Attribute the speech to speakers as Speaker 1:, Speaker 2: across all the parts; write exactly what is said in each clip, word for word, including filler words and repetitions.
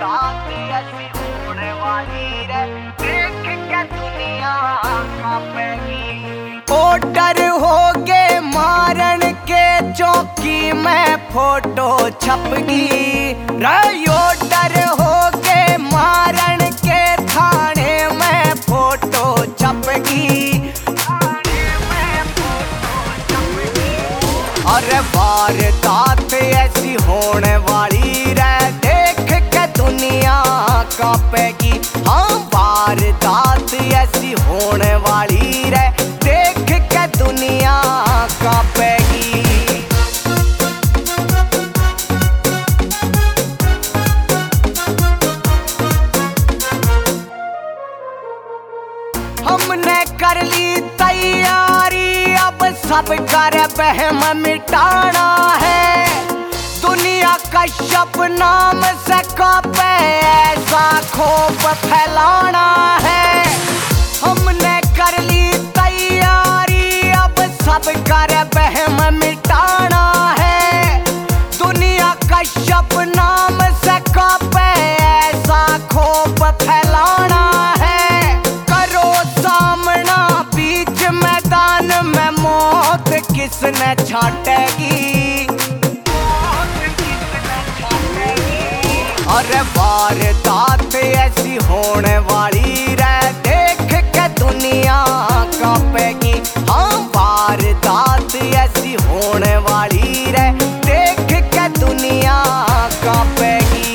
Speaker 1: वारदात ऐसी होने वाली रे, देख के दुनिया कांपेगी। ऑर्डर हो गए मारन के, चौकी में फोटो छपगी रे। ऑर्डर हो गए मारन के, थाने में फोटो छपगी, थाने में फोटो छपगी। अरे वारदात ऐसी होने वाली रे, देख के दुनिया कांपेगी। हाँ वारदात ऐसी होने वाली रे, देख के दुनिया कांपेगी। हमने कर ली तैयारी, अब सब कर बहम मिटाना है। दुनिया कश्यप नाम से कांपे, ऐसा खौफ फैलाना है। हमने कर ली तैयारी, अब सब कर बहम मिटाना है। दुनिया कश्यप नाम से कांपे, ऐसा खौफ फैलाना है। करो सामना बीच मैदान में, मौत किसने छाटेगी, अरे वारदात ऐसी होने वाली रे, देख के दुनिया कांपेगी। हाँ वारदात ऐसी होने वाली रे, देख के दुनिया कांपेगी।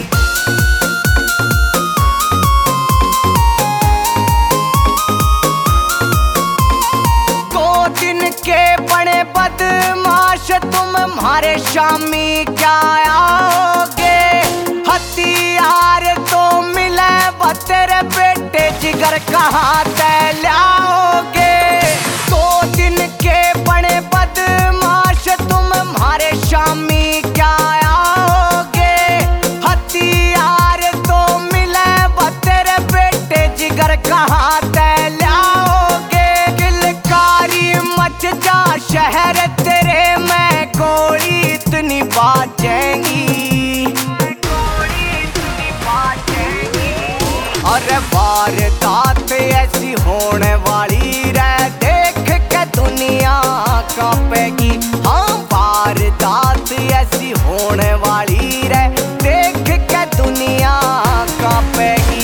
Speaker 1: दो दिन के बड़े बदमाश तुम हमारे शामी क्या आओगे। हथियार तो मिले, तेरे बेटे जिगर कहाँ ते लाओगे। दो दिन के बड़े बदमाश तुम हमारे शामी क्या आओगे। हथियार तो मिले, तेरे बेटे जिगर कहाँ ते लाओगे। किलकारी मच जा शहर तेरे में, गोली इतनी बाजेंगी, अरे वारदात ऐसी होने वाली रे, देख के दुनिया कांपेगी। हाँ वारदात ऐसी होने वाली रे, देख के दुनिया कांपेगी।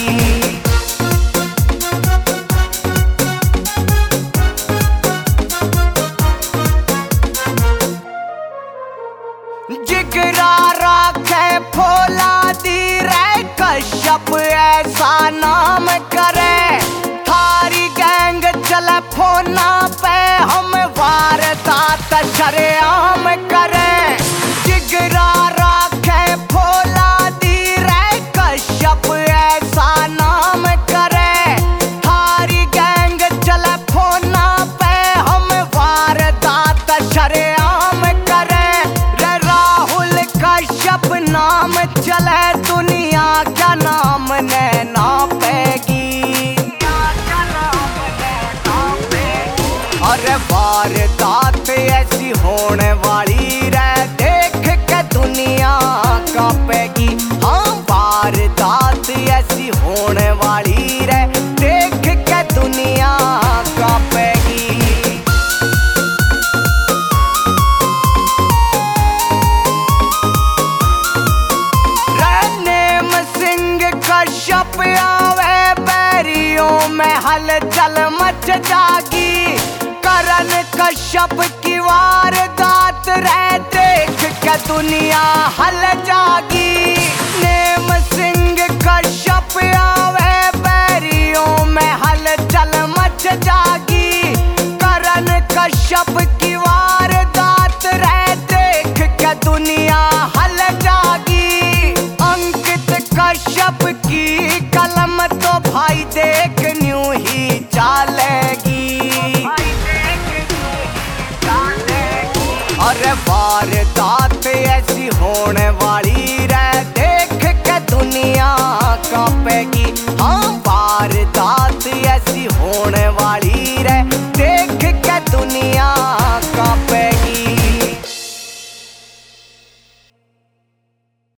Speaker 1: जिगरा राखे फौलादी रे, कश्यप ऐसा नाम करे। थारी गैंग चले फोना पे, हम वारदात शरेआम करे। जिगरा राखे फौलादी रे, कश्यप ऐसा नाम करे। थारी गैंग चले फोना पे, हम वारदात शरेआम करे। रे राहुल कश्यप नाम चले, दुनिया क्या नाम ने नापेगी, अरे वारदात ऐसी होने वाली रे, देख के दुनिया कांपेगी। हाँ वारदात ऐसी होने वाली रे, देख के दुनिया कांपेगी। कश्यप आवे बैरियों में, हलचल मच जागी। करण कश्यप की वारदात रे, देख के दुनिया हल जा